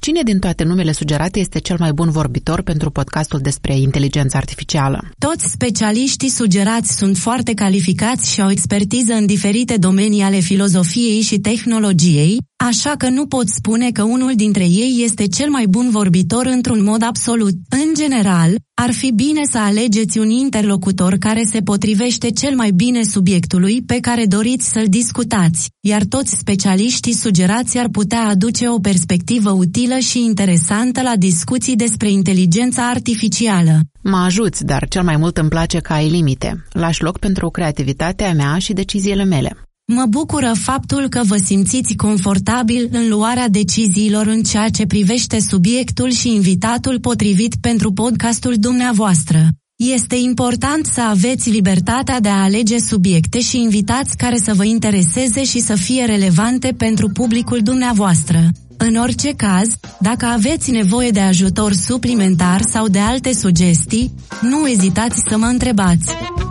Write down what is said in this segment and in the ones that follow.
Cine din toate numele sugerate este cel mai bun vorbitor pentru podcastul despre inteligență artificială? Toți specialiștii sugerați sunt foarte calificați și au expertiză în diferite domenii ale filozofiei și tehnologiei, așa că nu pot spune că unul dintre ei este cel mai bun vorbitor într-un mod absolut. În general, ar fi bine să alegeți un interlocutor care se potrivește cel mai bine subiectului pe care doriți să-l discutați, iar toți specialiștii sugerați ar putea aduce o perspectivă utilă și interesantă la discuții despre inteligența artificială. Mă ajuți, dar cel mai mult îmi place că ai limite. Lași loc pentru creativitatea mea și deciziile mele. Mă bucură faptul că vă simțiți confortabil în luarea deciziilor în ceea ce privește subiectul și invitatul potrivit pentru podcastul dumneavoastră. Este important să aveți libertatea de a alege subiecte și invitați care să vă intereseze și să fie relevante pentru publicul dumneavoastră. În orice caz, dacă aveți nevoie de ajutor suplimentar sau de alte sugestii, nu ezitați să mă întrebați.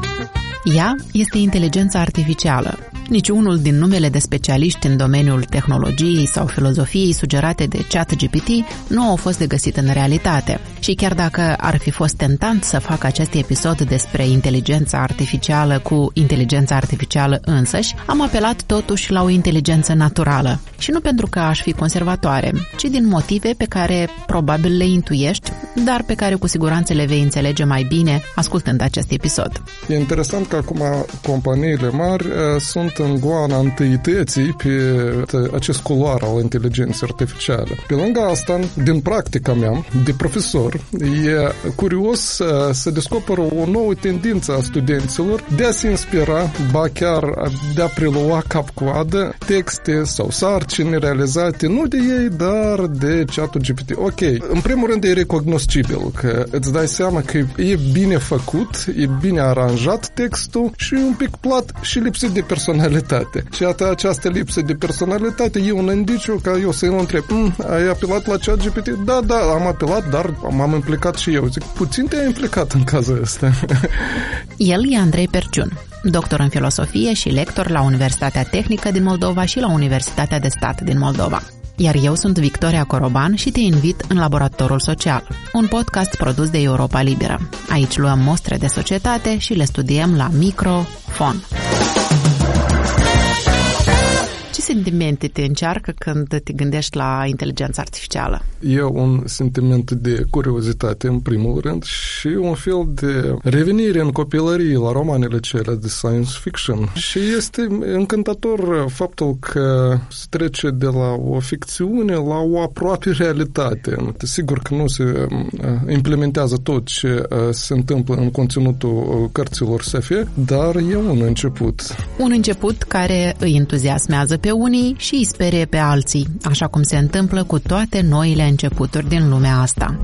Ea este inteligența artificială. Niciunul din numele de specialiști în domeniul tehnologiei sau filozofiei sugerate de ChatGPT nu au fost de găsit în realitate. Și chiar dacă ar fi fost tentant să fac acest episod despre inteligența artificială cu inteligența artificială însăși, am apelat totuși la o inteligență naturală. Și nu pentru că aș fi conservatoare, ci din motive pe care probabil le intuiești, dar pe care cu siguranță le vei înțelege mai bine ascultând acest episod. E interesant că acum companiile mari sunt în goana întâității pe acest culoar al inteligenței artificiale. Pe lângă asta, din practica mea de profesor, e curios să descoperă o nouă tendință a studenților de a se inspira, ba chiar de a prelua cap-coadă texte sau sarcini realizate nu de ei, dar de ChatGPT. Ok, în primul rând e recognoscibil, că îți dai seama că e bine făcut, e bine aranjat textul și un pic plat și lipsit de personalitate. Și această lipsă de personalitate e un indiciu ca eu să-i întreb, ai apelat la ChatGPT? Da, am apelat, dar m-am implicat și eu. Zic, puțin te-ai implicat în cazul ăsta. El e Andrei Perciun, doctor în filosofie și lector la Universitatea Tehnică din Moldova și la Universitatea de Stat din Moldova. Iar eu sunt Victoria Coroban și te invit în Laboratorul Social, un podcast produs de Europa Liberă. Aici luăm mostre de societate și le studiem la microfon. Ce sentimente te încearcă când te gândești la inteligența artificială? E un sentiment de curiozitate, în primul rând, și un fel de revenire în copilărie la romanele cele de science fiction. Și este încântător faptul că se trece de la o ficțiune la o aproape realitate. Sigur că nu se implementează tot ce se întâmplă în conținutul cărților SF, dar e un început. Un început care îi entuziasmează pe unii și îi sperie pe alții, așa cum se întâmplă cu toate noile începuturi din lumea asta.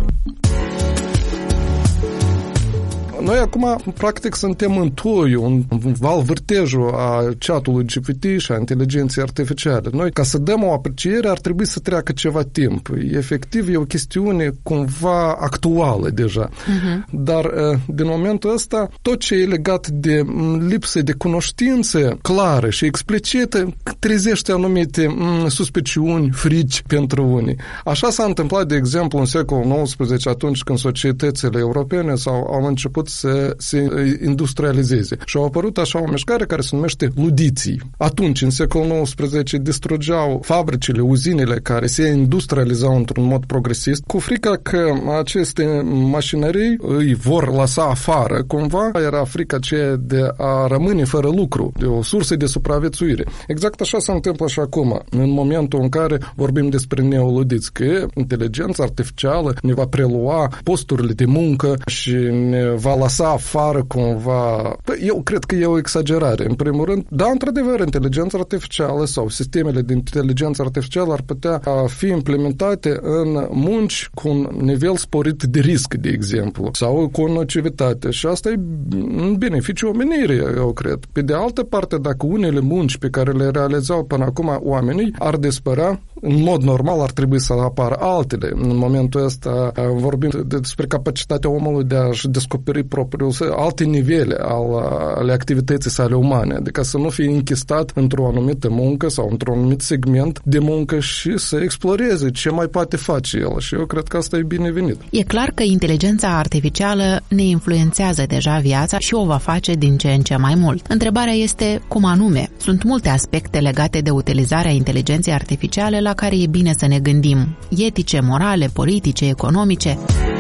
Noi acum, practic, suntem în toiul, în vârtejul a chatului GPT și a inteligenței artificiale. Noi, ca să dăm o apreciere, ar trebui să treacă ceva timp. Efectiv, e o chestiune cumva actuală deja. Dar, din momentul ăsta, tot ce e legat de lipsă de cunoștințe clară și explicită trezește anumite suspiciuni, frici pentru unii. Așa s-a întâmplat, de exemplu, în secolul XIX, atunci când societățile europene au început să se industrializeze. Și au apărut așa o mișcare care se numește ludiții. Atunci, în secolul XIX, distrugeau fabricile, uzinele care se industrializau într-un mod progresist, cu frica că aceste mașinării îi vor lăsa afară. Cumva era frica aceea de a rămâne fără lucru, de o sursă de supraviețuire. Exact așa se întâmplă și acum, în momentul în care vorbim despre neoludiți, că inteligența artificială ne va prelua posturile de muncă și ne va lăsa afară cumva. Eu cred că e o exagerare. În primul rând, da, într-adevăr, inteligența artificială sau sistemele de inteligență artificială ar putea fi implementate în munci cu un nivel sporit de risc, de exemplu, sau cu nocivitate. Și asta e în beneficiu omenirii, eu cred. Pe de altă parte, dacă unele munci pe care le realizau până acum oamenii ar dispărea, în mod normal ar trebui să apară altele. În momentul ăsta vorbim despre capacitatea omului de a-și descoperi propriul, alte nivele ale activității sale umane, adică să nu fie închistat într-o anumită muncă sau într-un anumit segment de muncă și să exploreze ce mai poate face el. Și eu cred că asta e binevenit. E clar că inteligența artificială ne influențează deja viața și o va face din ce în ce mai mult. Întrebarea este cum anume. Sunt multe aspecte legate de utilizarea inteligenței artificiale la care e bine să ne gândim. Etice, morale, politice, economice.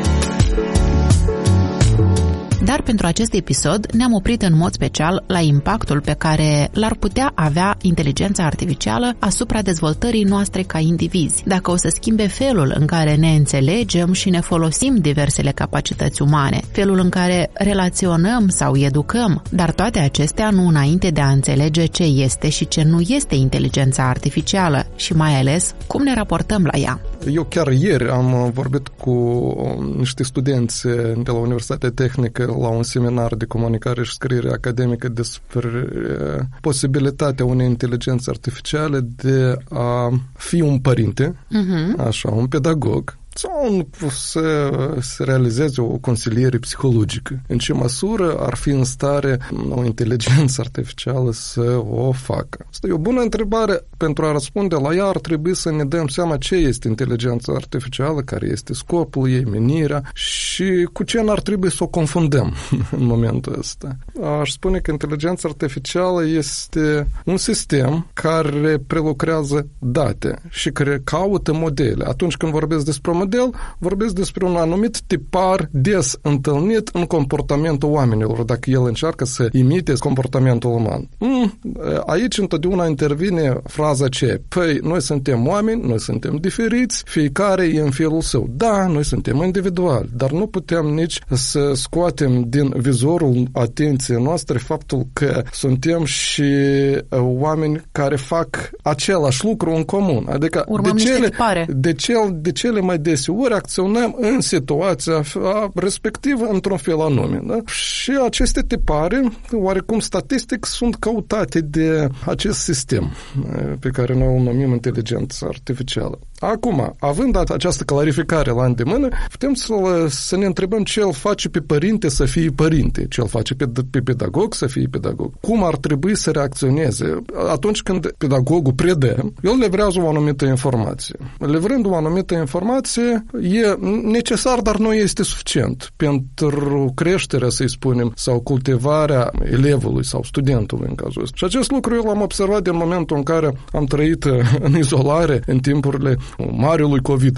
Dar pentru acest episod ne-am oprit în mod special la impactul pe care l-ar putea avea inteligența artificială asupra dezvoltării noastre ca indivizi, dacă o să schimbe felul în care ne înțelegem și ne folosim diversele capacități umane, felul în care relaționăm sau educăm, dar toate acestea nu înainte de a înțelege ce este și ce nu este inteligența artificială și mai ales cum ne raportăm la ea. Eu chiar ieri am vorbit cu niște studenți de la Universitatea Tehnică la un seminar de comunicare și scriere academică despre posibilitatea unei inteligențe artificiale de a fi un părinte, așa, un pedagog, sau să realizeze o consiliere psihologică. În ce măsură ar fi în stare o inteligență artificială să o facă? Asta e o bună întrebare. Pentru a răspunde la ea ar trebui să ne dăm seama ce este inteligența artificială, care este scopul ei, menirea și cu ce n-ar trebui să o confundăm în momentul ăsta. Aș spune că inteligența artificială este un sistem care prelucrează date și care caută modele. Atunci când vorbesc despre model, vorbesc despre un anumit tipar des întâlnit în comportamentul oamenilor, dacă el încearcă să imite comportamentul uman. Aici întotdeauna intervine fraza aceea: păi, noi suntem oameni, noi suntem diferiți, fiecare e în felul său. Da, noi suntem individuali, dar nu putem nici să scoatem din vizorul atenției noastre faptul că suntem și oameni care fac același lucru în comun. Adică de cele mai deseori acționăm în situația respectivă într-un fel anume. Da? Și aceste tipare, oarecum statistic, sunt căutate de acest sistem pe care noi îl numim inteligență artificială. Acum, având această clarificare la îndemână, putem să ne întrebăm ce îl face pe părinte să fie părinte, ce îl face pe pedagog să fie pedagog. Cum ar trebui să reacționeze atunci când pedagogul predă, el livrează o anumită informație. Livrând o anumită informație, e necesar, dar nu este suficient pentru creșterea, să-i spunem, sau cultivarea elevului sau studentului în cazul ăsta. Și acest lucru eu l-am observat din momentul în care am trăit în izolare în timpurile marelui COVID.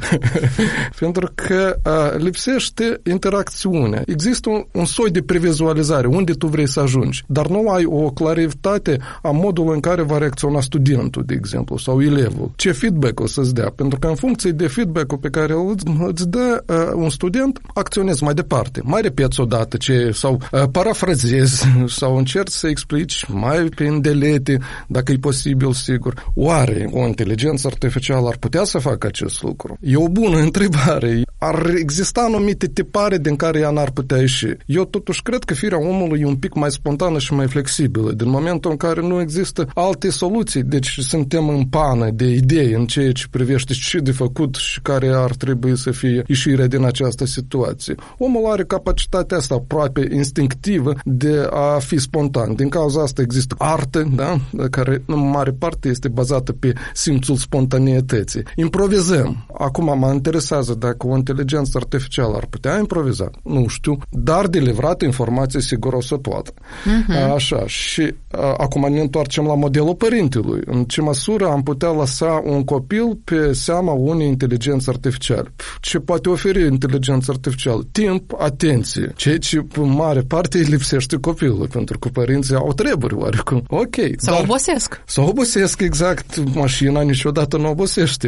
Pentru că lipsește interacțiunea. Există un soi de previzualizare, unde tu vrei să ajungi, dar nu ai o claritate a modului în care va reacționa studentul, de exemplu, sau elevul. Ce feedback o să-ți dea? Pentru că în funcție de feedback-ul pe care îți dă un student, acționezi mai departe. Mai repeți odată sau parafrazezi sau încerci să explici mai pe îndelete, dacă e posibil, sigur. Oare o inteligență artificială ar putea să facă acest lucru? E o bună întrebare. Ar exista anumite tipare din care ea n-ar putea ieși. Eu totuși cred că firea omului e un pic mai spontană și mai flexibilă, din momentul în care nu există alte soluții. Deci suntem în pană de idei în ceea ce privește ce de făcut și care ar trebui să fie ieșirea din această situație. Omul are capacitatea asta aproape instinctivă de a fi spontan. Din cauza asta există artă, da? Care în mare parte este bazată pe simțul spontaneității. Improvizăm. Acum mă interesează dacă o inteligență artificială ar putea improviza. Nu știu, dar de livrat informații sigur o să poată. Așa. Și acum ne întoarcem la modelul părintelui. În ce măsură am putea lăsa un copil pe seama unei inteligențe artificiale? Ce poate oferi inteligența artificială? Timp, atenție. Ceea ce în mare parte îi lipsește copilului, pentru că părinții au treburi oarecum. Ok. Sau obosesc. Sau obosesc, exact. Mașina niciodată nu obosește.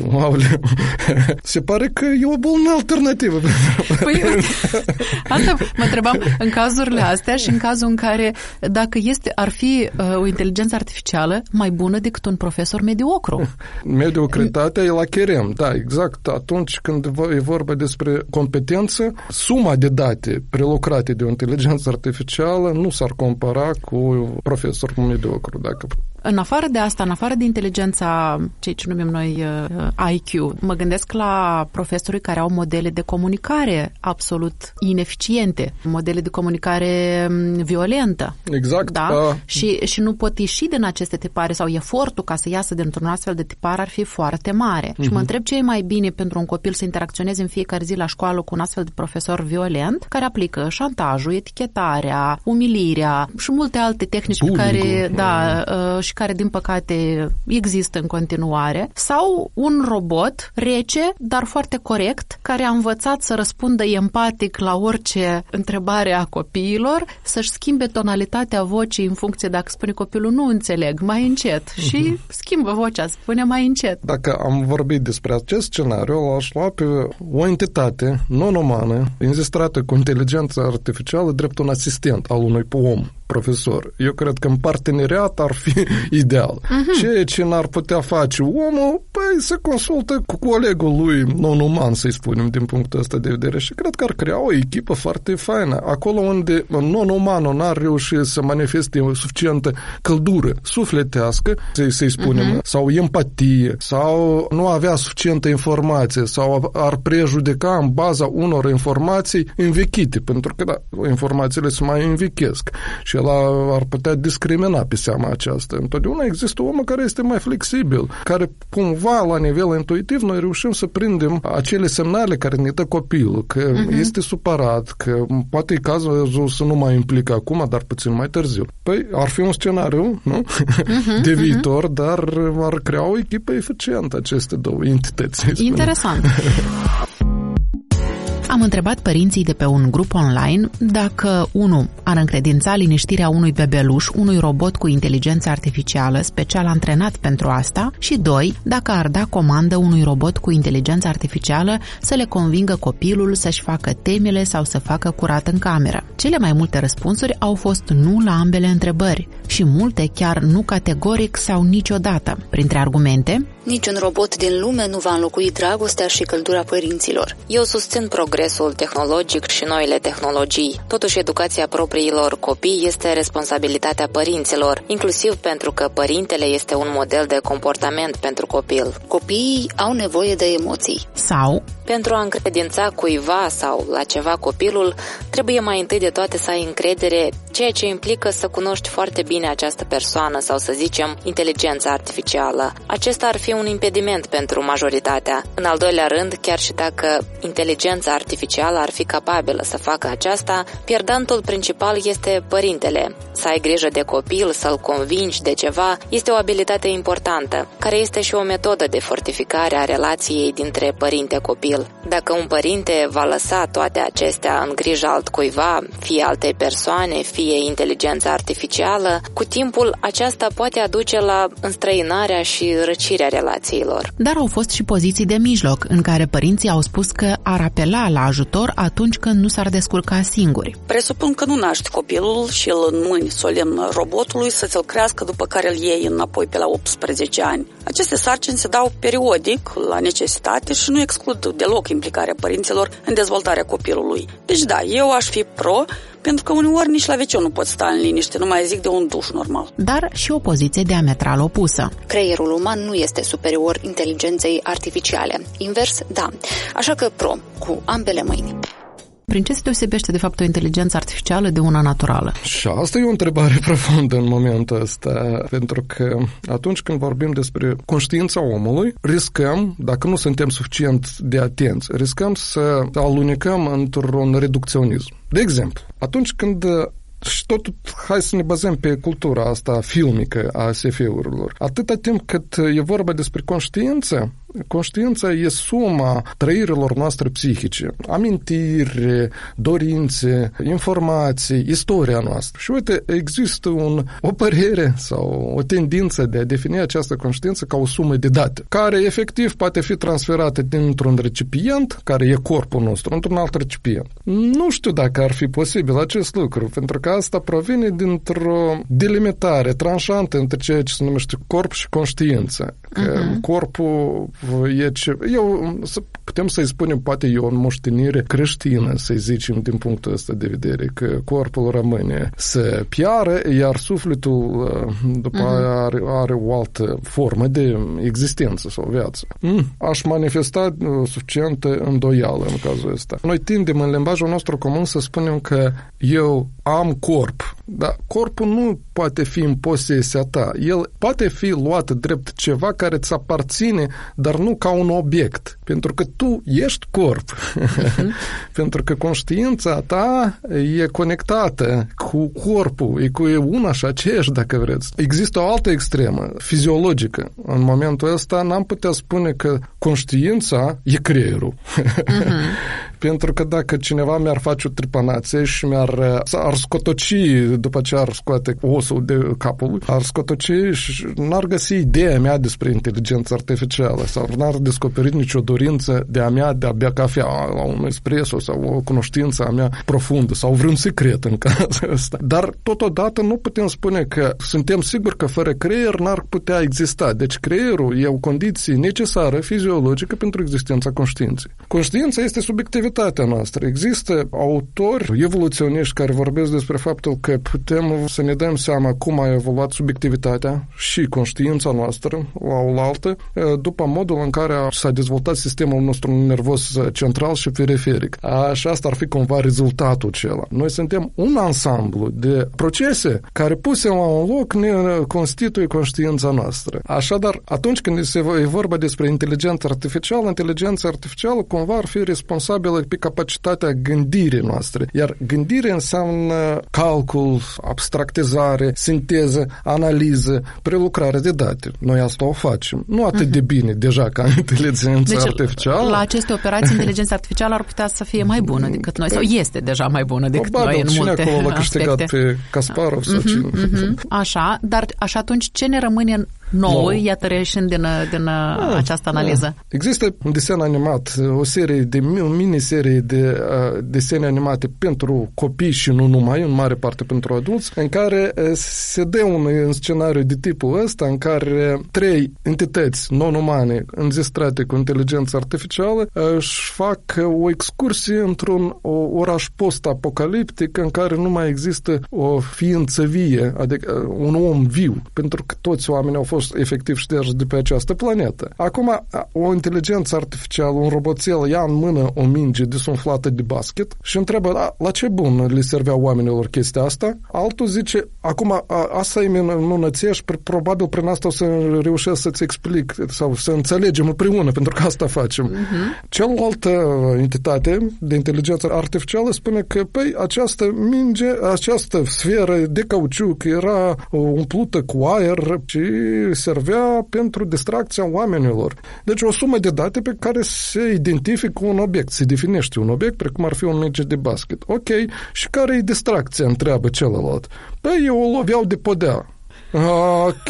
Se pare că e o bună alternativă. Păi, asta mă întrebam în cazurile astea și în cazul în care dacă ar fi o inteligență artificială mai bună decât un profesor mediocru. Mediocritatea e la cherem, da, exact. Atunci când e vorba despre competență, suma de date prelucrate de o inteligență artificială nu s-ar compara cu profesor mediocru. Dacă În afară de asta, în afară de inteligența, ce numim noi IQ, mă gândesc la profesorii care au modele de comunicare absolut ineficiente, modele de comunicare violentă. Exact. Da? Și nu pot ieși din aceste tipare sau efortul ca să iasă dintr-un astfel de tipar ar fi foarte mare. Și mă întreb ce e mai bine pentru un copil să interacționeze în fiecare zi la școală cu un astfel de profesor violent care aplică șantajul, etichetarea, umilirea și multe alte tehnici pe care, și care din păcate există în continuare, sau un robot rece, dar foarte corect, care a învățat să răspundă empatic la orice întrebare a copiilor, să-și schimbe tonalitatea vocii în funcție dacă spune copilul nu înțeleg, mai încet și schimbă vocea, spune mai încet. Dacă am vorbit despre acest scenariu, aș lua pe o entitate non-umană înzestrată cu inteligență artificială drept un asistent al unui om, profesor. Eu cred că în parteneriat ar fi ideal. Ceea ce n-ar putea face omul, se consultă cu colegul lui non-uman, să-i spunem, din punctul ăsta de vedere. Și cred că ar crea o echipă foarte faină. Acolo unde non-umanul n-ar reuși să manifeste suficientă căldură sufletească, să-i spunem, sau empatie, sau nu avea suficientă informație, sau ar prejudeca în baza unor informații învechite, pentru că informațiile se mai învechesc. Și el ar putea discrimina pe seama aceasta. Întotdeauna există un om care este mai flexibil, care cumva la nivel intuitiv noi reușim să prindem acele semnale care ne dă copilul, că este supărat, că poate e cazul să nu mai implică acum, dar puțin mai târziu. Păi ar fi un scenariu, nu? De viitor, dar ar crea o echipă eficientă aceste două entități. Interesant. Am întrebat părinții de pe un grup online dacă, 1. ar încredința liniștirea unui bebeluș unui robot cu inteligență artificială special antrenat pentru asta și 2. dacă ar da comandă unui robot cu inteligență artificială să le convingă copilul să-și facă temele sau să facă curat în cameră. Cele mai multe răspunsuri au fost nu la ambele întrebări și multe chiar nu categoric sau niciodată. Printre argumente: niciun robot din lume nu va înlocui dragostea și căldura părinților. Eu susțin progresul tehnologic și noile tehnologii. Totuși, educația propriilor copii este responsabilitatea părinților, inclusiv pentru că părintele este un model de comportament pentru copil. Copiii au nevoie de emoții. Sau: pentru a încredința cuiva sau la ceva copilul, trebuie mai întâi de toate să ai încredere, ceea ce implică să cunoști foarte bine această persoană sau, să zicem, inteligența artificială. Acesta ar fi un impediment pentru majoritatea. În al doilea rând, chiar și dacă inteligența artificială ar fi capabilă să facă aceasta, pierdantul principal este părintele. Să ai grijă de copil, să-l convingi de ceva, este o abilitate importantă, care este și o metodă de fortificare a relației dintre părinte-copil. Dacă un părinte va lăsa toate acestea în grija altcuiva, fie altei persoane, fie inteligența artificială, cu timpul aceasta poate aduce la înstrăinarea și răcirea relațiilor. Dar au fost și poziții de mijloc, în care părinții au spus că ar apela la ajutor atunci când nu s-ar descurca singuri. Presupun că nu naști copilul și îl în mâini solemn robotului să ți-l crească, după care îl iei înapoi pe la 18 ani. Aceste sarcini se dau periodic, la necesitate, și nu exclud deloc implicarea părinților în dezvoltarea copilului. Deci da, eu aș fi pro, pentru că uneori nici la WC nu poți sta în liniște, nu mai zic de un duș normal. Dar și o poziție diametral opusă. Creierul uman nu este superior inteligenței artificiale. Invers, da. Așa că pro, cu ambele mâini. Prin ce se deosebește, de fapt, o inteligență artificială de una naturală? Și asta e o întrebare profundă în momentul ăsta, pentru că atunci când vorbim despre conștiința omului, riscăm, dacă nu suntem suficient de atenți, riscăm să alunecăm într-un reducționism. De exemplu, atunci când și tot, hai să ne bazăm pe cultura asta filmică a SF-urilor. Atâta timp cât e vorba despre conștiință, conștiința e suma trăirilor noastre psihice, amintiri, dorințe, informații, istoria noastră. Și uite, există o părere sau o tendință de a defini această conștiință ca o sumă de date, care efectiv poate fi transferată dintr-un recipient, care e corpul nostru, într-un alt recipient. Nu știu dacă ar fi posibil acest lucru, pentru că asta provine dintr-o delimitare tranșantă între ceea ce se numește corp și conștiință. Că corpul e ce... putem să-i spunem, poate e o moștenire creștină, să-i zicem din punctul ăsta de vedere, că corpul rămâne să piară, iar sufletul după aia are o altă formă de existență sau viață. Aș manifesta suficientă îndoială în cazul ăsta. Noi tindem în limbajul nostru comun să spunem că eu am corp, dar corpul nu poate fi în posesia ta. El poate fi luat drept ceva care îți aparține, dar nu ca un obiect. Pentru că tu ești corp. Pentru că conștiința ta e conectată cu corpul, e cu una și aceeași, dacă vreți. Există o altă extremă, fiziologică. În momentul ăsta n-am putea spune că conștiința e creierul. Pentru că dacă cineva mi-ar face o trepanație și ar scotoci, după ce ar scoate osul de capul, ar scotoci și n-ar găsi ideea mea despre inteligență artificială sau n-ar descoperit nicio dorință de a mea de a bea cafea la un espresso sau o cunoștință a mea profundă sau vreun secret în cazul ăsta. Dar totodată nu putem spune că suntem siguri că fără creier n-ar putea exista. Deci creierul e o condiție necesară fiziologică pentru existența conștiinței. Conștiința este subiectivitatea noastră. Există autori evoluționiști care vorbesc despre faptul că putem să ne dăm seama cum a evoluat subiectivitatea și conștiința noastră la oaltă după modul în care s-a dezvoltat sistemul nostru nervos central și periferic. Și asta ar fi cumva rezultatul acela. Noi suntem un ansamblu de procese care puse la un loc ne constituie conștiința noastră. Așadar, atunci când e vorba despre inteligența artificială cumva ar fi responsabilă pe capacitatea gândirii noastre. Iar gândirea înseamnă calcul, abstractizare, sinteză, analiză, prelucrare de date. Noi asta o facem. Nu atât de bine deja ca inteligența artificială. La aceste operații, inteligența artificială ar putea să fie mai bună decât noi, sau este deja mai bună decât noi în multe aspecte. Acolo l-a câștigat pe Kasparov sau cine. Așa, dar așa atunci ce ne rămâne nouă, iată reieșind din această analiză? Există un desen animat, o miniserie de desene animate pentru copii și nu numai, în mare parte pentru adulți, în care se dă un scenariu de tipul ăsta, în care 3 entități non-umane înzestrate cu inteligență artificială își fac o excursie într-un oraș post-apocaliptic în care nu mai există o ființă vie, adică un om viu, pentru că toți oamenii au fost efectiv șterși de pe această planetă. Acum, o inteligență artificială, un roboțel ia în mână o minge desumflată de basket și întreabă, la ce bun le servea oamenilor chestia asta? Altul zice, acum, asta e minunăție și probabil prin asta o să reușesc să-ți explic sau să înțelegem împreună, pentru că asta facem. Cealaltă entitate de inteligență artificială spune că, păi, această minge, această sferă de cauciuc era umplută cu aer și servea pentru distracția oamenilor. Deci o sumă de date pe care se identifică un obiect, se definește un obiect, precum ar fi un minge de basket. Ok, și care e distracția, întreabă celălalt? Păi, eu o loveau de podea. Ok,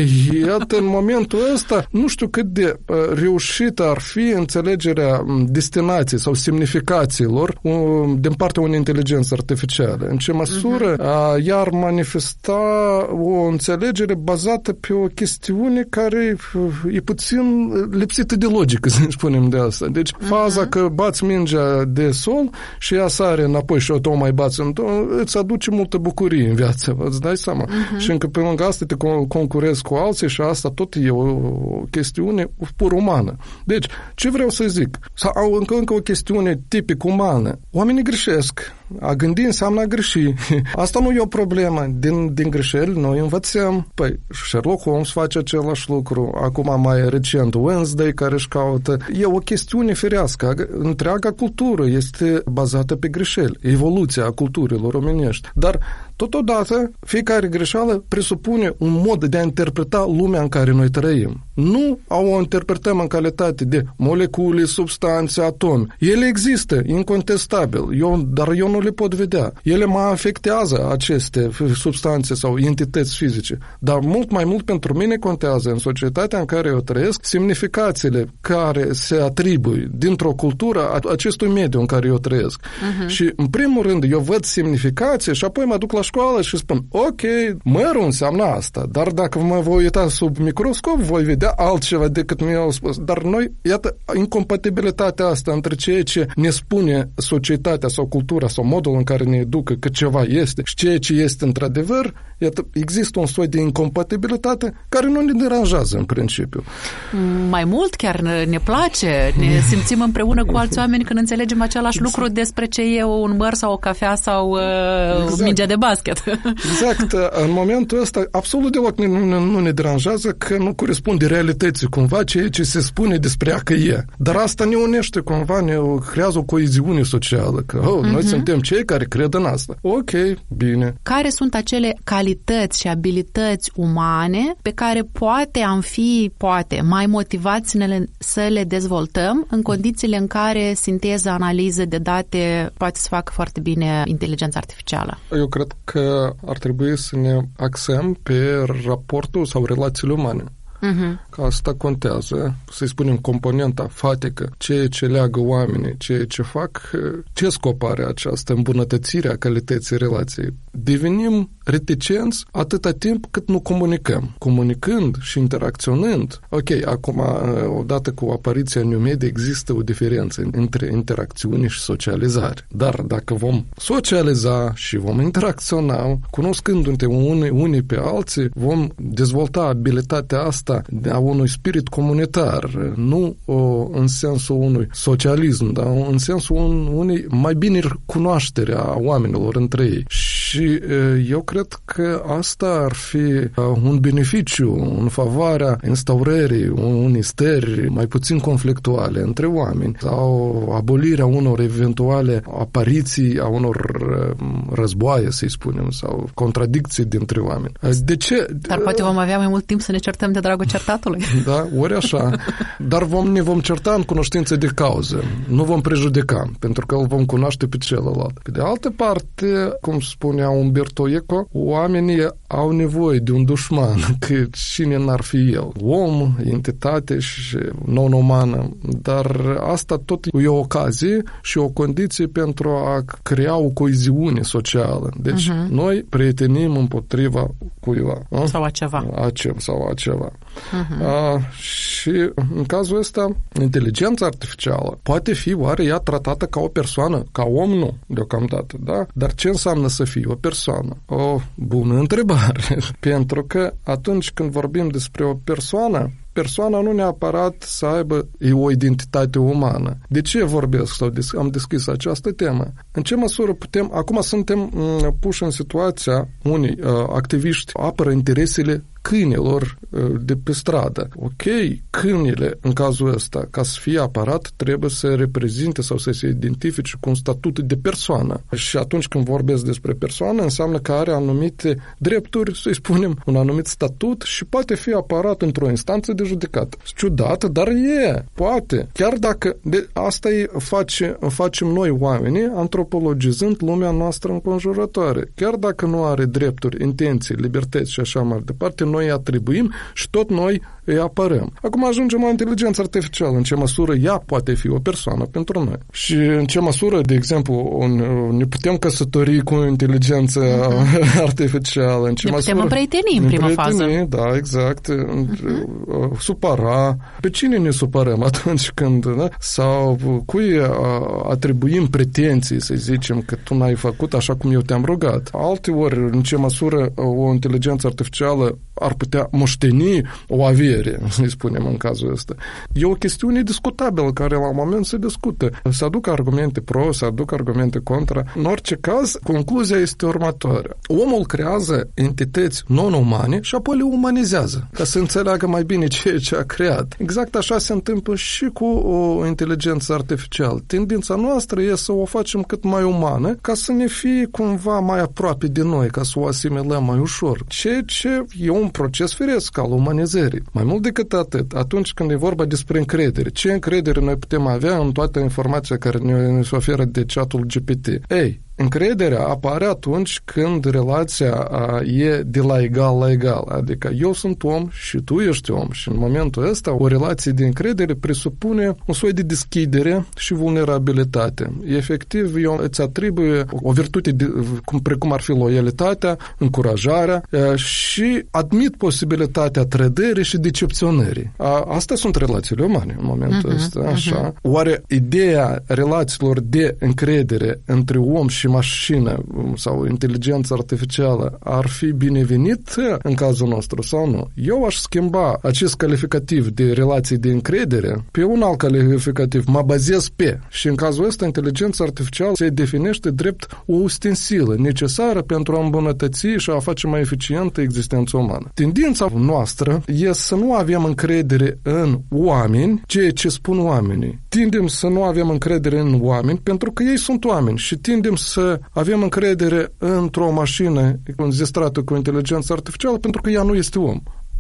iată, în momentul ăsta, nu știu cât de reușită ar fi înțelegerea destinației sau semnificațiilor din partea unei inteligențe artificiale. În ce măsură ea ar manifesta o înțelegere bazată pe o chestiune care e puțin lipsită de logică, să spunem de asta. Deci, faza că bați mingea de sol și ea sare înapoi și o mai bați îți aduce multă bucurie în viață, îți dai seama. Și încă pe lângă asta te concurezi cu alții și asta tot e o chestiune pur umană. Deci, ce vreau să zic? Sau încă o chestiune tipic umană. Oamenii greșesc. A gândi înseamnă a greși. Asta nu e o problemă. Din greșeli noi învățăm. Păi, Sherlock Holmes face același lucru. Acum mai recent Wednesday care își caută. E o chestiune firească. Întreaga cultură este bazată pe greșeli. Evoluția culturilor omenești. Dar totodată, fiecare greșeală presupune un mod de a interpreta lumea în care noi trăim. Nu o interpretăm în calitate de molecule, substanțe, atomi. Ele există, incontestabil. Dar eu nu le pot vedea. Ele mă afectează, aceste substanțe sau entități fizice. Dar mult mai mult pentru mine contează în societatea în care eu trăiesc semnificațiile care se atribuie dintr-o cultură acestui mediu în care eu trăiesc. Și în primul rând eu văd semnificații și apoi mă duc la școală și spun, ok, mărul înseamnă asta, dar dacă mă voi uita sub microscop, voi vedea altceva decât mi-au spus. Dar noi, iată, incompatibilitatea asta între ceea ce ne spune societatea sau cultura sau modul în care ne educă că ceva este și ceea ce este într-adevăr, iată, există un soi de incompatibilitate care nu ne deranjează în principiu. Mai mult chiar ne place, ne simțim împreună cu alți oameni când înțelegem același lucru despre ce e un măr sau o cafea sau mingea de basket. Exact. În momentul ăsta, absolut deloc nu ne deranjează că nu corespunde realității cumva ceea ce se spune despre ea că e. Dar asta ne unește cumva, ne creează o coeziune socială, că noi suntem cei care cred în asta. Ok, bine. Care sunt acele calități și abilități umane pe care poate am fi mai motivați să le dezvoltăm în condițiile în care sinteza, analiză de date poate să facă foarte bine inteligența artificială? Eu cred că ar trebui să ne axăm pe raportul sau relațiile umane. Că asta contează, să-i spunem componenta fatică, ceea ce leagă oamenii, ceea ce fac, ce scop are această îmbunătățire a calității relației. Devenim reticenți atâta timp cât nu comunicăm. Comunicând și interacționând, ok, acum, odată cu apariția New Media, există o diferență între interacțiune și socializare. Dar dacă vom socializa și vom interacționa, cunoscându-ne unii pe alții, vom dezvolta abilitatea asta a unui spirit comunitar, nu în sensul unui socialism, dar în sensul unei mai bine cunoaștere a oamenilor între ei. Și eu cred că asta ar fi un beneficiu în favoarea instaurării unei stări mai puțin conflictuale între oameni sau abolirea unor eventuale apariții a unor războaie, să-i spunem, sau contradicții dintre oameni. De ce? Dar poate vom avea mai mult timp să ne certăm de dragul certatului. Da, ori așa. Dar ne vom certa în cunoștință de cauză. Nu vom prejudeca, pentru că îl vom cunoaște pe celălalt. Pe de altă parte, cum spunea Umberto Eco, oamenii au nevoie de un dușman, că cine n-ar fi el? Om, entitate și non-umană. Dar asta tot e o ocazie și o condiție pentru a crea o coeziune socială. Deci noi prietenim împotriva cuiva. Sau a ceva. Sau a ceva. Și în cazul ăsta, inteligența artificială poate fi oare ea tratată ca o persoană? Ca om nu, deocamdată, da? Dar ce înseamnă să fie o persoană? O bună întrebare. Pentru că atunci când vorbim despre o persoana nu neapărat să aibă o identitate umană. De ce vorbesc sau am deschis această temă? În ce măsură putem... Acum suntem puși în situația unii activiști apără interesele câinilor de pe stradă. Ok, câinile, în cazul ăsta, ca să fie apărat, trebuie să reprezinte sau să se identifice cu un statut de persoană. Și atunci când vorbesc despre persoană, înseamnă că are anumite drepturi, să-i spunem, un anumit statut și poate fi apărat într-o instanță de judecată. Ciudată, dar poate. Chiar dacă asta facem noi oamenii, antropologizând lumea noastră înconjurătoare. Chiar dacă nu are drepturi, intenții, libertăți și așa mai departe, noi atribuim și tot noi îi apărăm. Acum ajungem la inteligența artificială. În ce măsură ea poate fi o persoană pentru noi? Și în ce măsură, de exemplu, ne putem căsători cu inteligența artificială? În ce ne măsură? Putem împrieteni în prima fază. Da, exact. Supăra. Pe cine ne supărăm atunci când, da? Sau cui atribuim pretenții, să zicem, că tu n-ai făcut așa cum eu te-am rugat? Alteori, în ce măsură o inteligență artificială ar putea moșteni o avere, să-i spunem în cazul ăsta. E o chestiune discutabilă care la un moment se discută. Se aduc argumente pro, se aduc argumente contra. În orice caz, concluzia este următoarea. Omul creează entități non-umane și apoi le umanizează, ca să înțeleagă mai bine ceea ce a creat. Exact așa se întâmplă și cu o inteligență artificială. Tendința noastră e să o facem cât mai umană, ca să ne fie cumva mai aproape de noi, ca să o asimilăm mai ușor. Ceea ce e un proces firesc al umanizării. Mai mult decât atât, atunci când e vorba despre încredere, ce încredere noi putem avea în toată informația care ne se oferă de chatul GPT? Ei, încrederea apare atunci când relația e de la egal la egal, adică eu sunt om și tu ești om și în momentul ăsta o relație de încredere presupune un soi de deschidere și vulnerabilitate. Efectiv, eu îți atribuie o virtute precum ar fi loialitatea, încurajarea și admit posibilitatea trădării și decepționării. Astea sunt relațiile umane în momentul ăsta, așa. Oare ideea relațiilor de încredere între om și mașină sau inteligență artificială ar fi binevenit în cazul nostru sau nu? Eu aș schimba acest calificativ de relații de încredere pe un alt calificativ, mă bazez pe. Și în cazul ăsta, inteligența artificială se definește drept o ustensilă necesară pentru a îmbunătăți și a face mai eficientă existența umană. Tendința noastră este să nu avem încredere în oameni, ceea ce spun oamenii. Tindem să nu avem încredere în oameni pentru că ei sunt oameni și tindem să avem încredere într-o mașină înzestrată cu inteligență artificială pentru că ea nu este om.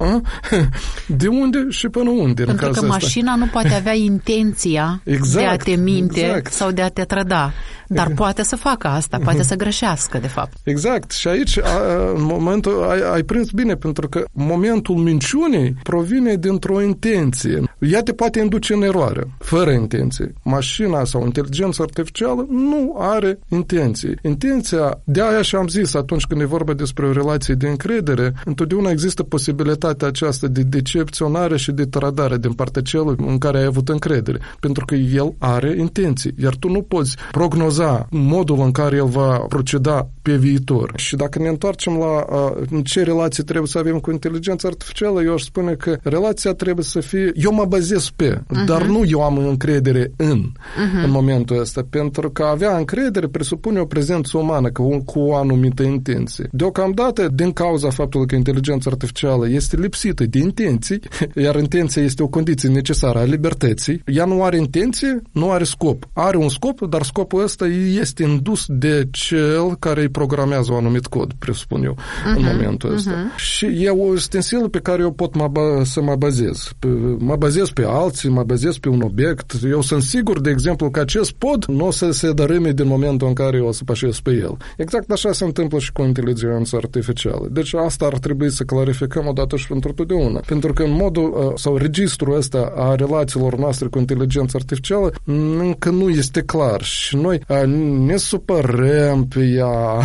De unde și până unde? Pentru că mașina nu poate avea intenția de a te minte sau de a te trăda. Dar poate să facă asta, poate să greșească, de fapt. Exact. Și aici, în momentul, ai prins bine, pentru că momentul minciunii provine dintr-o intenție. Ea te poate induce în eroare, fără intenție. Mașina sau inteligența artificială nu are intenție. Intenția, de-aia și-am zis, atunci când e vorba despre o relație de încredere, întotdeauna există posibilitatea aceasta de decepționare și de trădare din partea celui în care ai avut încredere. Pentru că el are intenții, iar tu nu poți prognoza modul în care el va proceda pe viitor. Și dacă ne întoarcem la în ce relație trebuie să avem cu inteligența artificială, eu aș spune că relația trebuie să fie, eu mă bazez pe, dar nu eu am încredere în momentul ăsta, pentru că avea încredere presupune o prezență umană cu o anumită intenție. Deocamdată, din cauza faptului că inteligența artificială este lipsită de intenții, iar intenția este o condiție necesară a libertății, ea nu are intenție, nu are scop. Are un scop, dar scopul ăsta este indus de cel care îi programează un anumit cod, presupun eu, în momentul ăsta. Și e o stensilă pe care eu pot să mă bazez. Mă bazez pe alții, mă bazez pe un obiect. Eu sunt sigur, de exemplu, că acest pod nu o să se dărâme din momentul în care eu o să pășesc pe el. Exact așa se întâmplă și cu inteligența artificială. Deci asta ar trebui să clarificăm odată și pentru totdeauna. Pentru că în modul sau registrul ăsta a relațiilor noastre cu inteligența artificială încă nu este clar și noi ne supărăm pe ea,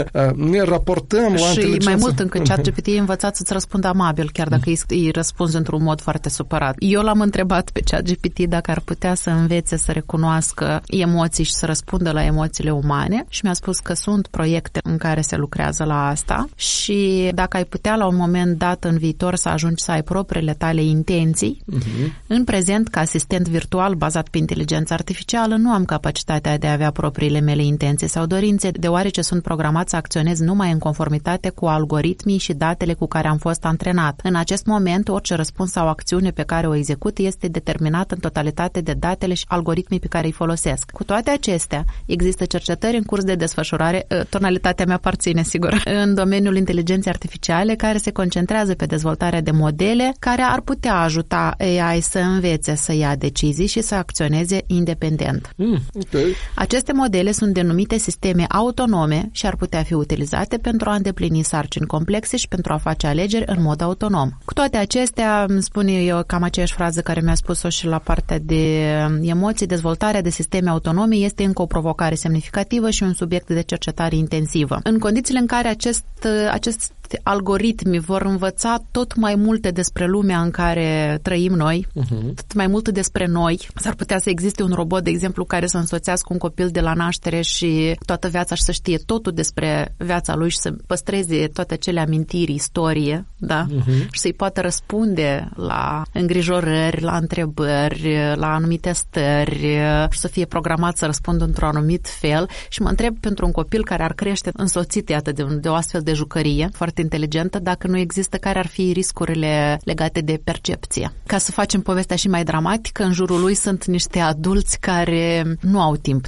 ne raportăm la inteligență. Și mai mult încă ChatGPT e învățat să-ți răspundă amabil, chiar dacă îi răspunzi într-un mod foarte supărat. Eu l-am întrebat pe ChatGPT dacă ar putea să învețe să recunoască emoții și să răspundă la emoțiile umane și mi-a spus că sunt proiecte în care se lucrează la asta și dacă ai putea la un moment dat în viitor să ajungi să ai propriile tale intenții, în prezent, ca asistent virtual bazat pe inteligență artificială, nu am capacitatea de a avea propriile mele intenții sau dorințe, deoarece sunt programat să acționez numai în conformitate cu algoritmii și datele cu care am fost antrenat. În acest moment, orice răspuns sau acțiune pe care o execut este determinat în totalitate de datele și algoritmii pe care îi folosesc. Cu toate acestea, există cercetări în curs de desfășurare, tonalitatea mea aparține, sigur, în domeniul inteligenței artificiale, care se concentrează pe dezvoltarea de modele care ar putea ajuta AI să învețe să ia decizii și să acționeze independent. Okay. Aceste modele sunt denumite sisteme autonome și ar putea fi utilizate pentru a îndeplini sarcini complexe și pentru a face alegeri în mod autonom. Cu toate acestea, spune eu cam aceeași frază care mi-a spus-o și la partea de emoții, dezvoltarea de sisteme autonome este încă o provocare semnificativă și un subiect de cercetare intensivă. În condițiile în care acest algoritmi vor învăța tot mai multe despre lumea în care trăim noi, tot mai multe despre noi. S-ar putea să existe un robot, de exemplu, care să însoțească un copil de la naștere și toată viața și să știe totul despre viața lui și să păstreze toate acele amintiri, istorie, da? Și să-i poată răspunde la îngrijorări, la întrebări, la anumite stări și să fie programat să răspundă într-un anumit fel. Și mă întreb, pentru un copil care ar crește însoțit, iată, de o astfel de jucărie foarte inteligentă, dacă nu există, care ar fi riscurile legate de percepție. Ca să facem povestea și mai dramatică, în jurul lui sunt niște adulți care nu au timp de acel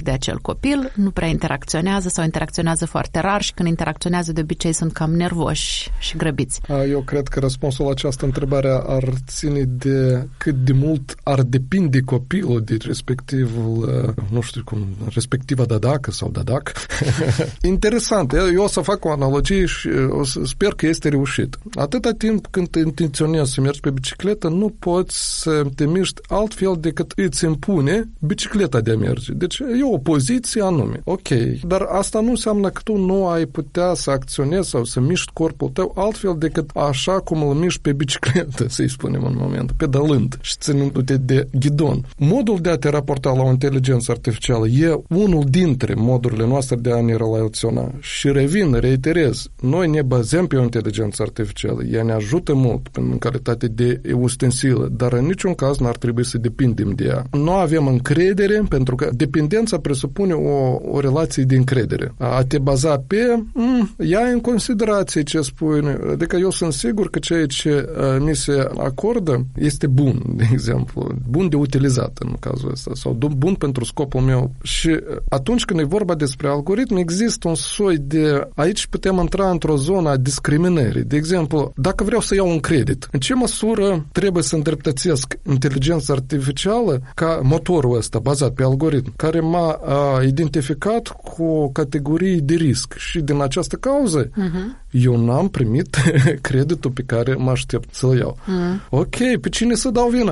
copil nu prea interacționează sau interacționează foarte rar și când interacționează de obicei sunt cam nervoși și grăbiți. Eu cred că răspunsul la această întrebare ar ține de cât de mult ar depinde copilul de respectivul, nu știu cum, respectiva dadacă sau dadac. Interesant. Eu o să fac o analogie și sper că este reușit. Atâta timp când te intenționezi să mergi pe bicicletă, nu poți să te miști altfel decât îți impune bicicleta de a merge. Deci e o poziție anume. Ok, dar asta nu înseamnă că tu nu ai putea să acționezi sau să miști corpul tău altfel decât așa cum îl miști pe bicicletă, să-i spunem în moment, pedalând și ținându-te de ghidon. Modul de a te raporta la o inteligență artificială e unul dintre modurile noastre de a ne relaționa. Și reiterez, noi ne bazăm pe o inteligență artificială. Ea ne ajută mult în calitate de ustensilă, dar în niciun caz n-ar trebui să depindem de ea. Nu avem încredere, pentru că dependența presupune o relație de încredere. A te baza pe, ia în considerație ce spune. Adică eu sunt sigur că ceea ce mi se acordă este bun, de exemplu, bun de utilizat în cazul ăsta, sau bun pentru scopul meu. Și atunci când e vorba despre algoritm, există un soi de... Aici putem intra într-o zonă a discriminării. De exemplu, dacă vreau să iau un credit, în ce măsură trebuie să îndreptățesc inteligența artificială ca motorul ăsta bazat pe algoritm, care m-a identificat cu o categorie de risc și din această cauză eu n-am primit creditul pe care mă aștept să-l iau. Ok, pe cine să dau vina?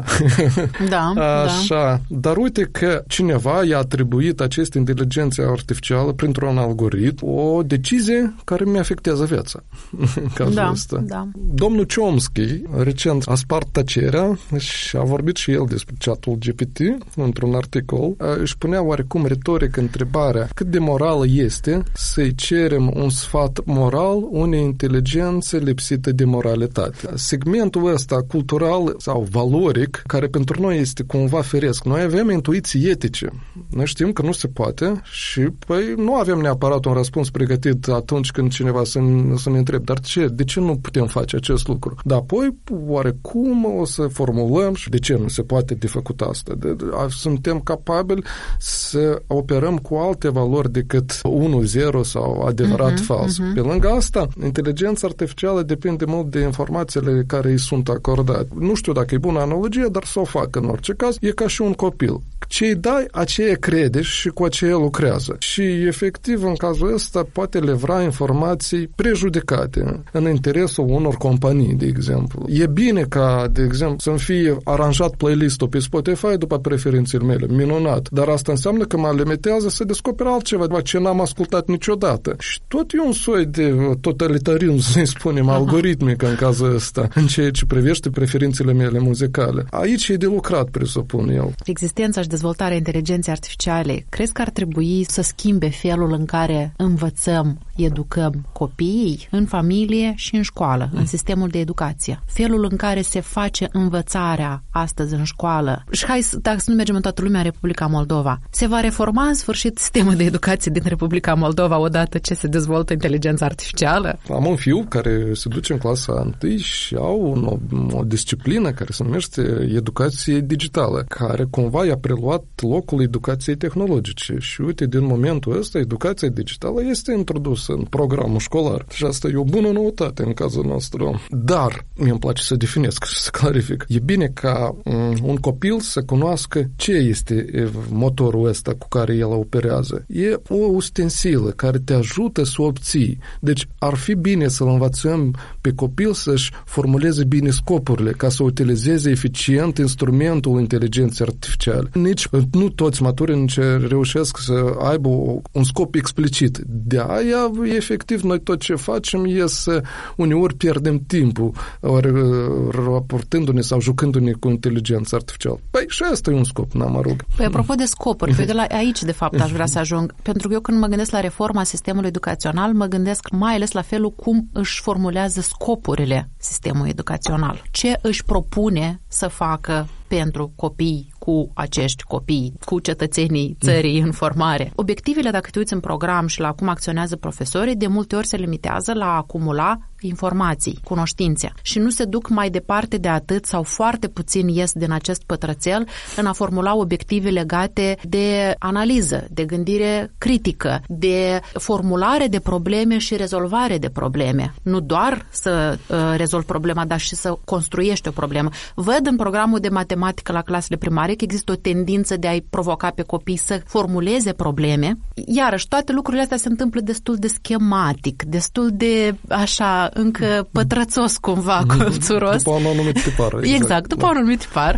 Da, așa. Dar uite că cineva i-a atribuit aceste inteligențe artificiale printr-un algoritm o decizie care mi afectează viața. În cazul ăsta. Da. Domnul Chomsky recent a spart tăcerea și a vorbit și el despre chatul GPT într-un articol. Își punea oarecum retoric întrebarea cât de morală este să-i cerem un sfat moral unei inteligențe lipsită de moralitate. Segmentul ăsta cultural sau valoric, care pentru noi este cumva firesc. Noi avem intuiții etice. Noi știm că nu se poate și nu avem neapărat un răspuns pregătit atunci când cineva să ne întrebe, dar de ce nu putem face acest lucru? Dar apoi, oarecum o să formulăm și de ce nu se poate de făcut asta. Suntem capabili să operăm cu alte valori decât 1-0 sau adevărat fals. Pe lângă asta, inteligența artificială depinde mult de informațiile care îi sunt acordate. Nu știu dacă e bună analogie, dar să o fac în orice caz. E ca și un copil. Ce îi dai, aceea crede și cu aceea lucrează. Și efectiv, în cazul ăsta, poate livra informații prejudecate în interesul unor companii, de exemplu. E bine ca, de exemplu, să-mi fie aranjat playlist-ul pe Spotify după preferințele mele. Minunat. Dar asta înseamnă că mă limitează să descoper altceva ce n-am ascultat niciodată. Și tot e un soi de totalitarism, să-i spunem, algoritmic în cazul ăsta, în ceea ce privește preferințele mele muzicale. Aici e de lucrat, presupun eu. Existența și dezvoltarea inteligenței artificiale, crezi că ar trebui să schimbe felul în care învățăm, educăm copiii în familie și în școală, în sistemul de educație? Felul în care se face învățarea astăzi în școală. Și hai, dacă să nu mergem în toată lumea, în Republica Moldova, se va reforma în sfârșit sistemul de educație din Republica Moldova odată ce se dezvoltă inteligența artificială? Am un fiu care se duce în clasa 1 și au o disciplină care se numește educație digitală, care cumva i-a preluat locul educației tehnologice. Și uite, din momentul ăsta, educația digitală este introdusă în programul școlar. Și asta e o bună noutate în cazul nostru. Dar, mi-mi place să definesc și să clarific, e bine ca un copil să cunoască ce este motorul ăsta cu care el operează. E o ustensilă care te ajută să obții. Deci, ar fi bine să-l învățăm pe copil să-și formuleze bine scopurile, ca să utilizeze eficient instrumentul inteligenței artificiale. Nici nu toți maturinici reușesc să aibă un scop explicit. De aia, efectiv, noi tot ce facem e să uneori pierdem timpul raportându-ne sau jucându-ne cu inteligența artificială. Păi și asta e un scop, mă rog. Păi apropo de scopuri, eu de la aici de fapt aș vrea să ajung, pentru că eu când mă gândesc la reforma sistemului educațional, mă gândesc mai ales la felul cum își formulează scopurile sistemul educațional. Ce își propune să facă pentru copii cu acești copii, cu cetățenii țării în formare. Obiectivele, dacă te uiți în program și la cum acționează profesorii, de multe ori se limitează la a acumula informații, cunoștințe și nu se duc mai departe de atât sau foarte puțin ies din acest pătrățel în a formula obiective legate de analiză, de gândire critică, de formulare de probleme și rezolvare de probleme. Nu doar să rezolvi problema, dar și să construiești o problemă. Văd în programul de matematică la clasele primare că există o tendință de a-i provoca pe copii să formuleze probleme. Iarăși, toate lucrurile astea se întâmplă destul de schematic, destul de așa, încă pătrățos cumva, colțuros. După un anumit tipar. Exact, după un anumit tipar.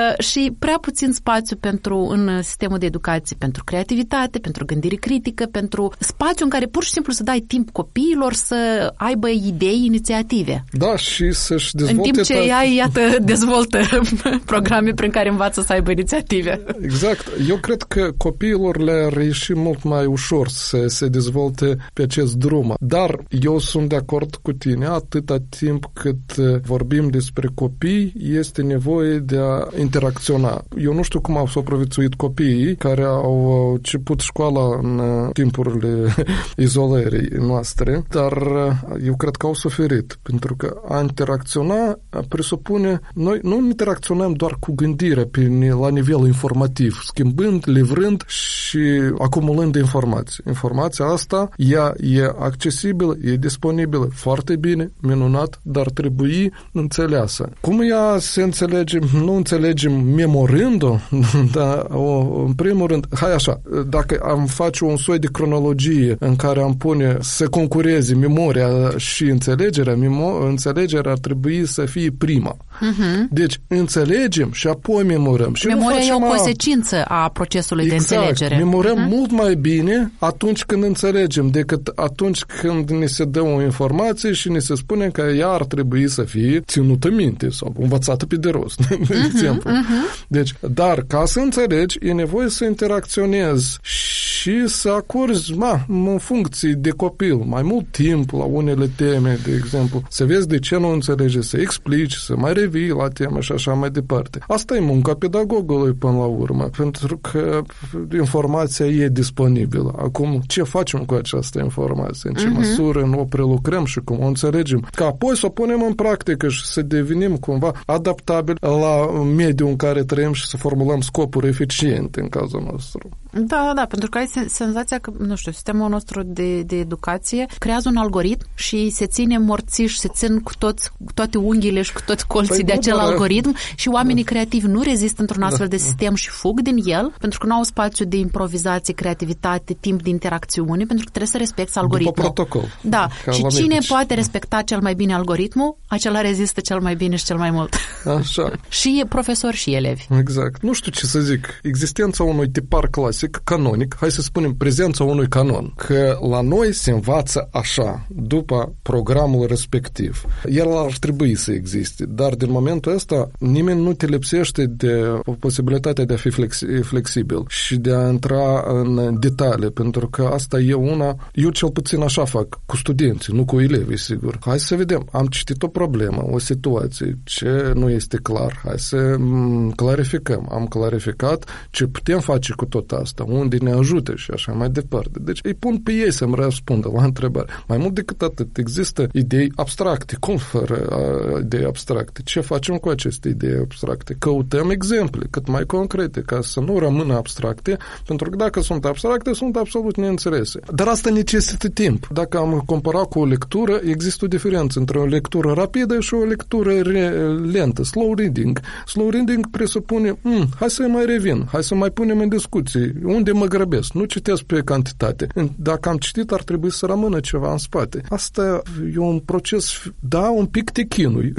Și prea puțin spațiu în sistemul de educație pentru creativitate, pentru gândire critică, pentru spațiu în care pur și simplu să dai timp copiilor să aibă idei, inițiative. Da, și să-și dezvolte... În timp ce ea, iată, dezvoltă programe prin care învață să aibă inițiative. Exact. Eu cred că copiilor le-ar ieși mult mai ușor să se dezvolte pe acest drum. Dar eu sunt de acord cu tine, atâta timp cât vorbim despre copii, este nevoie de a interacționa. Eu nu știu cum au supraviețuit copiii care au început școala în timpurile izolării noastre, dar eu cred că au suferit, pentru că a interacționa presupune, noi nu interacționăm doar cu gândirea la nivel informativ, schimbând, livrând și acumulând informații. Informația asta, ea e accesibilă, e disponibilă foarte bine, minunat, dar trebuie înțeleasă. Cum ea se înțelege? Nu înțelegem memorând-o, dar în primul rând, hai așa, dacă am face un soi de cronologie în care am pune să concureze memoria și înțelegerea, înțelegerea ar trebui să fie prima. Deci, înțelegem și apoi memorăm. Și memoria e o consecință a procesului de înțelegere. Memorăm mult mai bine atunci când înțelegem decât atunci când ne se dă o informație și ne se spune că ea ar trebui să fie ținută minte sau învățată pe de rost, de exemplu. Deci, dar ca să înțelegi, e nevoie să interacționezi și să acorzi, în funcție de copil, mai mult timp la unele teme, de exemplu, să vezi de ce nu înțelege, să explici, să mai revii la temă și așa mai departe. Asta e munca pedagogului până la urmă, pentru că informația e disponibilă. Acum, ce facem cu această informație? În ce măsură o prelucrăm și cum o înțelegem? Ca apoi să o punem în practică și să devenim cumva adaptabili la mediul în care trăim și să formulăm scopuri eficiente în cazul nostru. Da, pentru că ai senzația că, nu știu, sistemul nostru de educație creează un algoritm și se ține morțiș, se țin cu toate unghiile și cu toți colții de acel algoritm și oamenii creativi nu rezistă într-un astfel de sistem și fug din el, pentru că nu au spațiu de improvizație, creativitate, timp de interacțiune, pentru că trebuie să respecti algoritmul. După protocol. Da, și cine poate respecta cel mai bine algoritmul, acela rezistă cel mai bine și cel mai mult. Așa. Și profesori și elevi. Exact. Nu știu ce să zic. Existența unui tipar clasic, canonic, hai să spunem prezența unui canon, că la noi se învață așa, după programul respectiv. El ar trebui să existe, dar din momentul ăsta nimeni nu te lipsește de posibilitatea de a fi flexibil și de a intra în detalii, pentru că asta e una, eu cel puțin așa fac cu studenții, nu cu elevii, sigur. Hai să vedem, am citit o problemă, o situație, ce nu este clar, hai să clarificăm. Am clarificat ce putem face cu tot asta, unde ne ajută și așa mai departe. Deci îi pun pe ei să-mi răspundă la întrebare. Mai mult decât atât, există idei abstracte. Cum fără idei abstracte? Ce facem cu aceste idei abstracte? Căutăm exemple cât mai concrete, ca să nu rămână abstracte, pentru că dacă sunt abstracte, sunt absolut neînțelese. Dar asta necesită timp. Dacă am comparat cu o lectură, există o diferență între o lectură rapidă și o lectură lentă, slow reading. Slow reading presupune, hai să mai revin, hai să mai punem în discuții, unde mă grăbesc, nu citesc pe cantitate. Dacă am citit, ar trebui să rămână ceva în spate. Asta e un proces, da, un pic te chinui,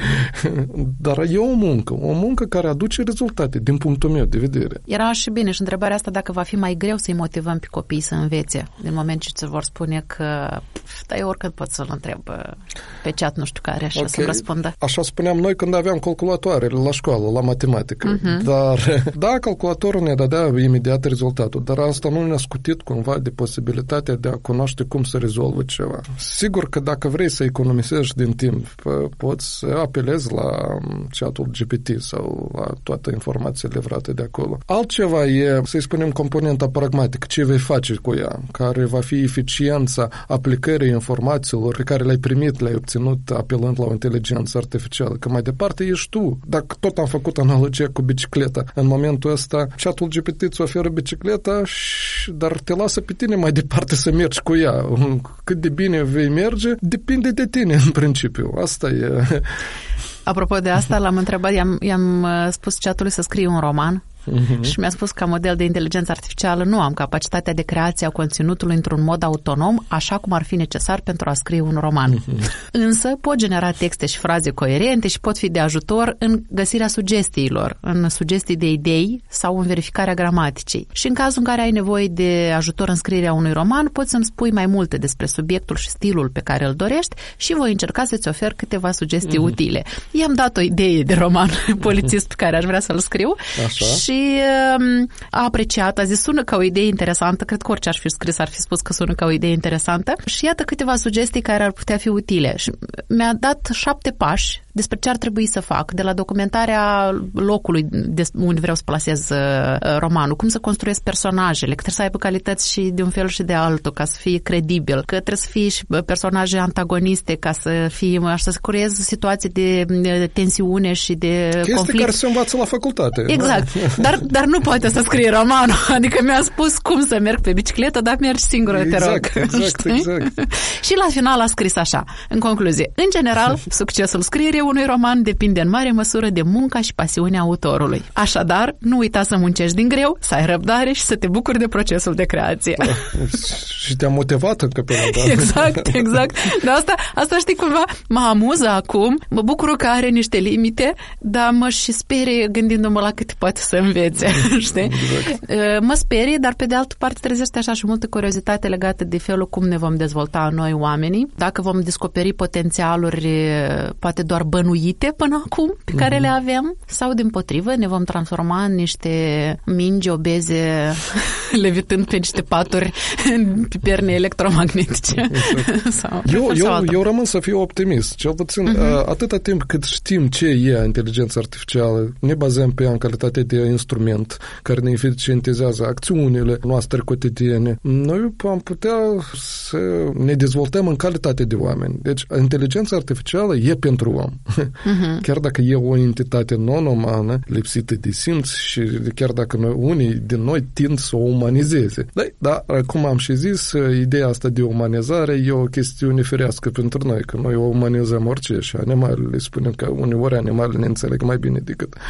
dar e o muncă care aduce rezultate, din punctul meu de vedere. Era și bine și întrebarea asta dacă va fi mai greu să-i motivăm pe copii să învețe, din moment ce ți vor spune că eu oricând pot să-l întreb pe chat, nu știu care, așa să-mi răspundă. Așa spuneam noi când aveam calculatoarele la școală, la matematică. Dar, da, calculatorul ne dădea imediat rezultatul, dar asta nu ne-a scutit cumva de posibilitatea de a cunoaște cum să rezolvă ceva. Sigur că dacă vrei să economisești din timp, poți să apelezi la chatul GPT sau la corectă informația livrată de acolo. Altceva e, să-i spunem, componenta pragmatică, ce vei face cu ea, care va fi eficiența aplicării informațiilor pe care le-ai primit, le-ai obținut apelând la o inteligență artificială, că mai departe ești tu. Dacă tot am făcut analogia cu bicicleta, în momentul ăsta ChatGPT GPT îți oferă bicicleta, dar te lasă pe tine mai departe să mergi cu ea. Cât de bine vei merge, depinde de tine în principiu. Asta e. Apropo de asta, l-am întrebat, i-am spus chatului să scrie un roman și mi-a spus că ca model de inteligență artificială nu am capacitatea de creație a conținutului într-un mod autonom, așa cum ar fi necesar pentru a scrie un roman. Însă pot genera texte și fraze coerente și pot fi de ajutor în găsirea sugestiilor, în sugestii de idei sau în verificarea gramaticii. Și în cazul în care ai nevoie de ajutor în scrierea unui roman, poți să-mi spui mai multe despre subiectul și stilul pe care îl dorești și voi încerca să-ți ofer câteva sugestii utile. I-am dat o idee de roman polițist pe care aș vrea să-l scriu. Așa. Și a apreciat, a zis, sună ca o idee interesantă, cred că orice aș fi scris ar fi spus că sună ca o idee interesantă și iată câteva sugestii care ar putea fi utile. Și mi-a dat 7 pași despre ce ar trebui să fac, de la documentarea locului unde vreau să plasez romanul, cum să construiesc personajele, că trebuie să aibă calități și de un fel și de altul, ca să fie credibil, că trebuie să fie și personaje antagoniste, ca să fie, să creez situații de tensiune și de conflict. Chestii care se învață la facultate. Exact. Dar nu poate să scrie romanul. Adică mi-a spus cum să merg pe bicicletă, dar mergi singură, te rog. Exact. Și la final a scris așa, în concluzie, în general, succesul scrierii unui roman depinde în mare măsură de munca și pasiunea autorului. Așadar, nu uita să muncești din greu, să ai răbdare și să te bucuri de procesul de creație. Și te-a motivat încă pe ăla. Exact. Dar asta știi cumva, mă amuză acum, mă bucur că are niște limite, dar mă și sperie gândindu-mă la cât poate să învețe, știi? Exact. Mă sperie, dar pe de altă parte trezește așa și multă curiozitate legată de felul cum ne vom dezvolta noi oamenii, dacă vom descoperi potențialuri poate doar bănuite până acum, pe care le avem, sau dimpotrivă ne vom transforma în niște mingi obeze levitând pe niște paturi pe perne electromagnetice. Exact. Eu rămân să fiu optimist, cel puțin atâta timp cât știm ce e inteligența artificială, ne bazăm pe ea în calitate de instrument care ne eficientizează acțiunile noastre cotidiene, noi am putea să ne dezvoltăm în calitate de oameni. Deci, inteligența artificială e pentru om. Chiar dacă e o entitate non-umană, lipsită de simț și chiar dacă unii din noi tind să o umanizeze. Dar, cum am și zis, ideea asta de umanizare e o chestiune firească pentru noi, că noi o umanizăm orice și animalele, spunem că uneori animalele ne înțeleg mai bine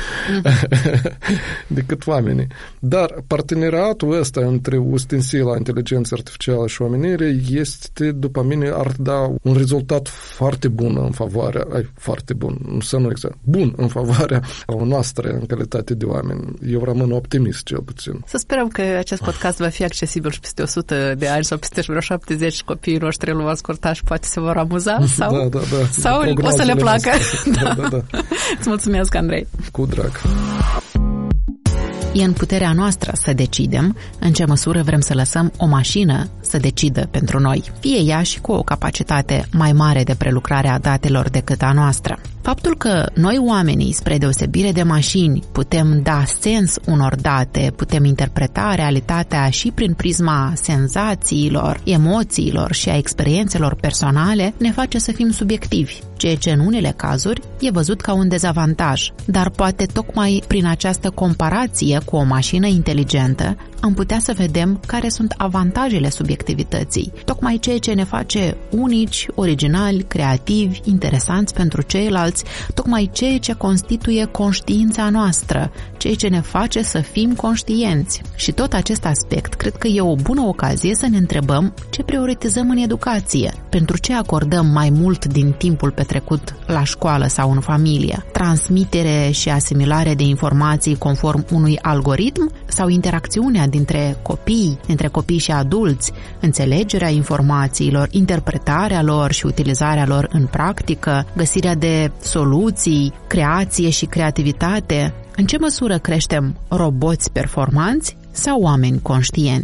decât oamenii. Dar parteneriatul ăsta între ustensila inteligența artificială și omenire este, după mine, ar da un rezultat foarte bun în favoarea, bun în favoarea noastră în calitate de oameni. Eu rămân optimist, cel puțin. Să sperăm că acest podcast va fi accesibil și peste 100 de ani sau peste vreo 70 și copiii noștri îl vor asculta și poate se vor amuza sau, sau o să le placă. Da. Îți mulțumesc, Andrei. Cu drag. E în puterea noastră să decidem în ce măsură vrem să lăsăm o mașină să decidă pentru noi, fie ea și cu o capacitate mai mare de prelucrare a datelor decât a noastră. Faptul că noi oamenii, spre deosebire de mașini, putem da sens unor date, putem interpreta realitatea și prin prisma senzațiilor, emoțiilor și a experiențelor personale, ne face să fim subiectivi, ceea ce în unele cazuri e văzut ca un dezavantaj. Dar poate tocmai prin această comparație cu o mașină inteligentă am putea să vedem care sunt avantajele subiectivității, tocmai ceea ce ne face unici, originali, creativi, interesanți pentru ceilalți, tocmai ceea ce constituie conștiința noastră, ceea ce ne face să fim conștienți. Și tot acest aspect cred că e o bună ocazie să ne întrebăm ce prioritizăm în educație, pentru ce acordăm mai mult din timpul petrecut la școală sau în familie, transmitere și asimilare de informații conform unui algoritm sau interacțiunea dintre copii și adulți, înțelegerea informațiilor, interpretarea lor și utilizarea lor în practică, găsirea de soluții, creație și creativitate. În ce măsură creștem roboți performanți sau oameni conștienți?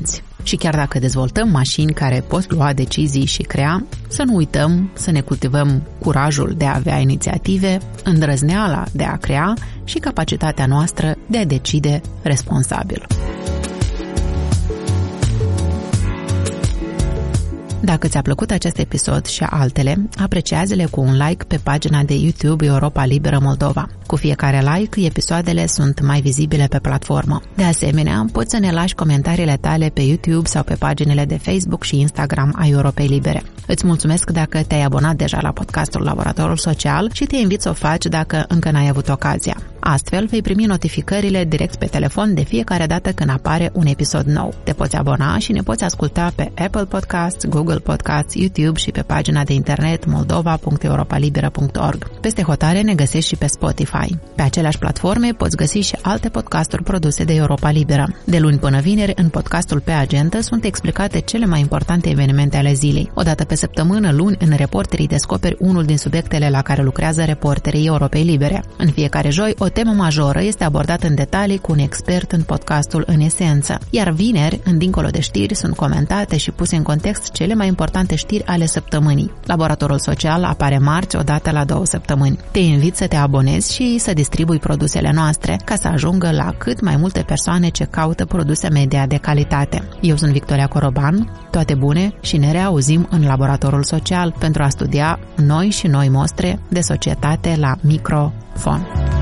Și chiar dacă dezvoltăm mașini care pot lua decizii și crea, să nu uităm să ne cultivăm curajul de a avea inițiative, îndrăzneala de a crea și capacitatea noastră de a decide responsabil. Dacă ți-a plăcut acest episod și altele, apreciază-le cu un like pe pagina de YouTube Europa Liberă Moldova. Cu fiecare like, episoadele sunt mai vizibile pe platformă. De asemenea, poți să ne lași comentariile tale pe YouTube sau pe paginile de Facebook și Instagram a Europei Libere. Îți mulțumesc dacă te-ai abonat deja la podcastul Laboratorul Social și te invit să o faci dacă încă n-ai avut ocazia. Astfel, vei primi notificările direct pe telefon de fiecare dată când apare un episod nou. Te poți abona și ne poți asculta pe Apple Podcasts, Google Podcasts, YouTube și pe pagina de internet moldova.europalibera.org. Peste hotare ne găsești și pe Spotify. Pe aceleași platforme poți găsi și alte podcasturi produse de Europa Liberă. De luni până vineri, în podcastul Pe Agendă sunt explicate cele mai importante evenimente ale zilei. O dată pe săptămână, luni, în Reporterii descoperi unul din subiectele la care lucrează reporterii Europei Libere. În fiecare joi, o temă majoră este abordată în detalii cu un expert în podcastul În Esență. Iar vineri, în Dincolo de Știri, sunt comentate și puse în context cele mai importante știri ale săptămânii. Laboratorul Social apare marți, o dată la 2 săptămâni. Te invit să te abonezi și să distribui produsele noastre, ca să ajungă la cât mai multe persoane ce caută produse media de calitate. Eu sunt Victoria Coroban, toate bune și ne reauzim în Laboratorul Social pentru a studia noi și noi mostre de societate la microfon.